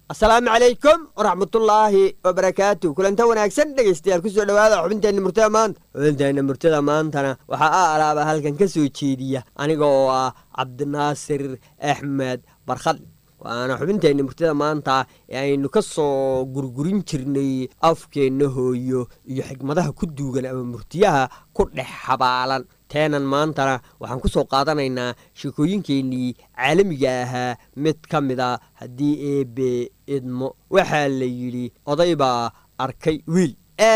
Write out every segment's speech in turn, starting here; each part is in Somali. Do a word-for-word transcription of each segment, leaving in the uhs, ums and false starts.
السلام عليكم ورحمة الله وبركاته. كل أنت وناكسن دقيستيال كسو دوادا حبنتين مرتدى مانت حبنتين مرتدى مانتنا وحقا ألابا هالكن كسو تشيدية أنا قوة عبد الناصر أحمد برخل وأنا حبنتين مرتدى مانتا يعني نكسو قرقرين ترني أفكي نهويو يحكمدها كدوغن أما مرتياها كل حبالا teenan maantana waxaan ku soo qaadanaynaa sheekooyinkeenii caalamiga ahaa mid ka mid ah haddii eebe idmo waxaa la yidhi oday baa arkay wiil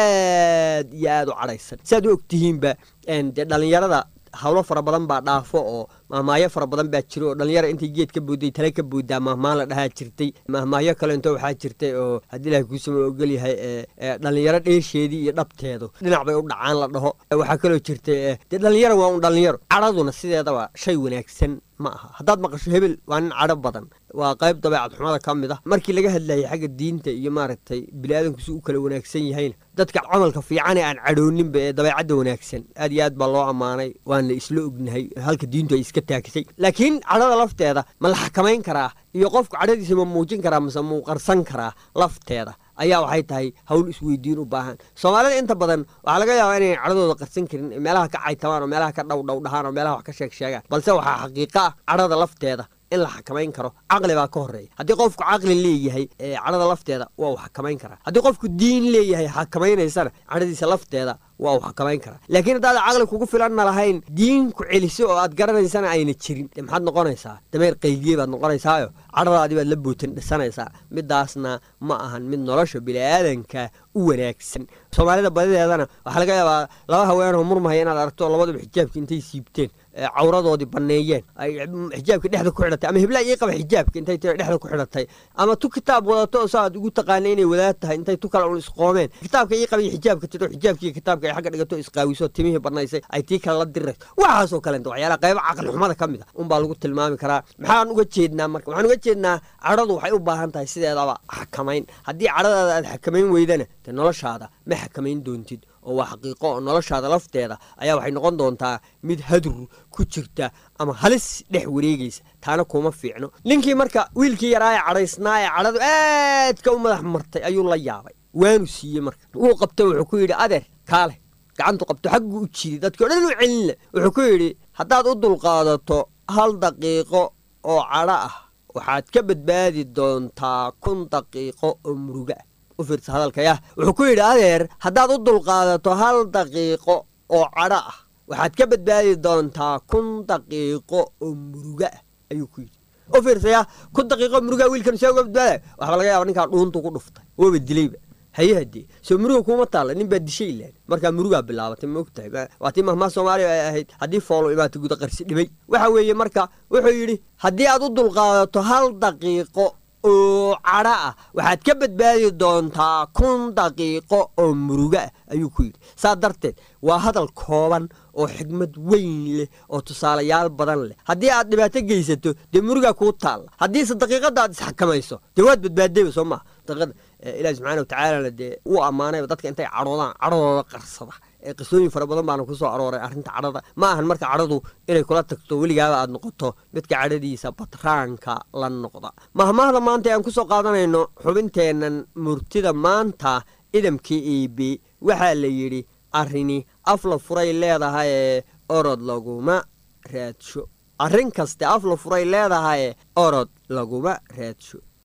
aad iyo aad u cadhaysan siaad u ogtihiinba dee dhallinyarada hawlo fara badan baa dhaafo oo mahmaayo fara badan baa jiro oo dhallinyara intay geed ka boodday tale ka booddaa mahmaan la dhahaa jirtay mahmaayo kale into waxaa jirtay oo haddii ilahay kuusama ogol yahay dhallinyaro dheesheedii iyo dhabteedu dhinac bay u dhacaan la dhaho waxaa kaloo jirtay dee dhallinyaro waa un dhallinyaro cadhaduna sideedaba shay wanaagsan ma aha haddaad maqasho hebel waa nin cadho badan waa qayb dabeecad xumada ka mid ah markii laga hadlayay xagga diinta iyo maaragtay bini'aadanku si u kala wanaagsan yahayna dadka camalka fiican ee aan cadhooninba ee dabeecadda wanaagsan aad iyo aad baa loo ammaanay waan la isla ognahay halka diintu ay iska taagsay laakiin cadhada lafteeda ma la xakamayn karaa iyo qofku cadhadiisa ma muujin karaa mase muu qarsan karaa lafteeda ayaa waxay tahay hawl isweydiin u baahan soomaalida inta badan waxaa laga yaabaa inay cadhadooda qarsan karin meelaha ka caytamaan oo meelaha ka dhowdhow dhahaan oo meelaha wax ka sheeg sheegaan balse waxaa xaqiiqa ah cadhada lafteeda in la xakamayn karo caqli baa ka horreeya haddii qofku caqli leeyahay ee cadhada lafteeda waa uu xakamayn karaa haddii qofku diin leeyahay xakamaynaysana cadhadiisa lafteeda waa uu xakamayn karaa laakiin haddaad caqli kugu filanna lahayn diin ku celiso oo aad garanaysana ayna jirin dee maxaad noqonaysaa dameer qayliye baad noqonaysaayo cadhadaadii baad la bootan dhisanaysaa midaasna ma ahan mid nolosha bini'aadanka u wanaagsan soomaalida badideedana waxaa laga yaabaa laba haweenoo murmahaya inaad aragto labaduba xijaabka intay siibteen cawradoodii banneeyeen ay xijaabka dhexda ku xidhatay ama hiblaa ii qaba xijaabka intay tira dhexda ku xidhatay ama tu kitaab wadato oo saaad ugu taqaana inay wadaad tahay intay tu kale un isqoomeen kitaabka ii qabiyo xijaabka tiro xijaabkiiyo kitaabka ay xagga dhigato isqaawiso timihii bannaysay ay tii kale la dirayso waxaasoo kalenta waxyaalaha qayba caqli xumada ka mid a unbaa lagu tilmaami karaa maxaan uga jeednaa marka waxaan uga jeednaa cadhadu waxay u baahan tahay sideedaba xakamayn haddii cadhadaada aad xakamayn weydana dee noloshaada ma xakamayn doontid oo waa xaqiiqo oo noloshaada lafteeda ayaa waxay noqon doontaa mid hadur ku jirta ama halis dhex wareegaysa taana kuma fiicno ninkii marka wiilkii yaraa ee cadhaysnaa ee cadhadu aadka u madax martay ayuu la yaabay waanu siiyey marka wuu qabto wuxuu ku yidhi adeer kaale gacantu qabto xaggu u jiiday dadkii o dhan u celinle wuxuu ku yidhi haddaad u dulqaadato hal daqiiqo oo cadho ah waxaad ka badbaadi doontaa kun daqiiqo oo muruga ah u fiirsa hadalkayah wuxuu ku yidhi adeer haddaad u dulqaadato hal daqiiqo oo cadho ah waxaad ka badbaadi doontaa kun daqiiqo oo muruga ah ayuu ku yidhi u fiirsayah kun daqiiqo muruga wiilkan see uga badbaadaya waxba laga yaaba ninkaa dhuuntu ku dhuftay wooba dilayba haye haddee soo muruga kuma taalla nin baa dishay ilaan markaa murugaa bilaabatay ma og tahay waa tii mahmaa soomaaliya ay ahayd haddii foolo imaata guda qarsi dhibay waxa weeye marka wuxuu yidhi haddii aad u dulqaadato hal daqiiqo oo cadho ah waxaad ka badbaadi doontaa kun daqiiqo oo muruga ah ayuu ku yidhi saa darteed waa hadal kooban oo xigmad weyn leh oo tusaalayaal badan leh haddii aad dhibaato geysato dee murugaa kuu taalla haddiise daqiiqadda aad isxakamayso dee waad badbaadayba soo maha daqiiqada ilaahi subxaana watacaalana dee uu ammaanayba dadka intay cadhoodaan cadhadooda qarsada ee qisooyin fara badan baana ku soo arooray arrinta cadhada ma ahan marka cadhadu inay kula tagto weligaaba aad noqoto midka cadhadiisa batraanka la noqda mahmaahda maanta aan ku soo qaadanayno xubinteennan murtida maanta idamkii iibi waxaa la yidhi arrini af la furay leedahayee orod laguma raadsho arrin kaste af la furay leedahayee orod laguma raadsho